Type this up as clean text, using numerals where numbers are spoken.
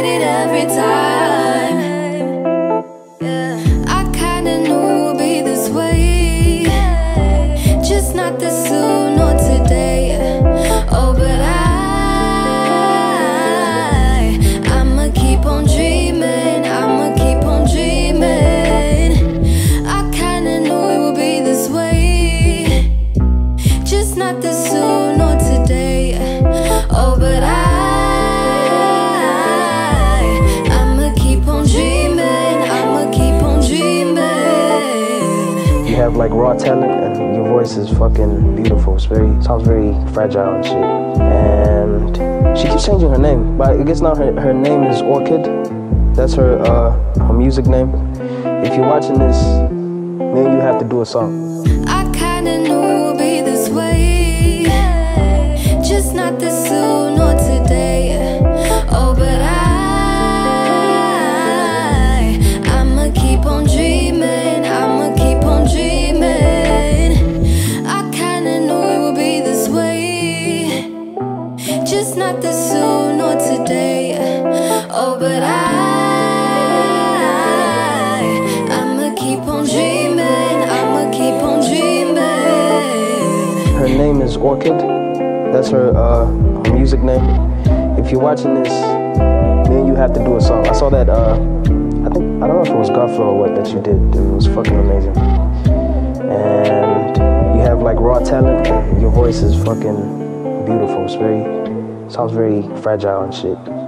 get it every time. I kinda knew it would be this way, just not this soon or today. Oh, but I'ma keep on dreaming, I'ma keep on dreaming. I kinda knew it would be this way, just not this soon or today. Oh, but I'ma keep on dreaming, I'ma keep on dreaming. You have like raw talent and your voice is fucking beautiful. Sounds very fragile and shit. And she keeps changing her name, but I guess now her name is Orchid. That's her music name. If you're watching this, then you have to do a song. I kinda knew it would be this way, just not this soon or today. Oh, but I'ma keep on dreaming, I'ma keep on dreaming. I kinda knew it would be this way, just not this soon or today. Oh, but I'ma keep on dreaming, I'ma keep on dreaming. Her name is Orchid. That's her music name. If you're watching this, then you have to do a song. I saw that, I don't know if it was Godflow or what that you did. It was fucking amazing. And you have like raw talent. Your voice is fucking beautiful. Sounds very fragile and shit.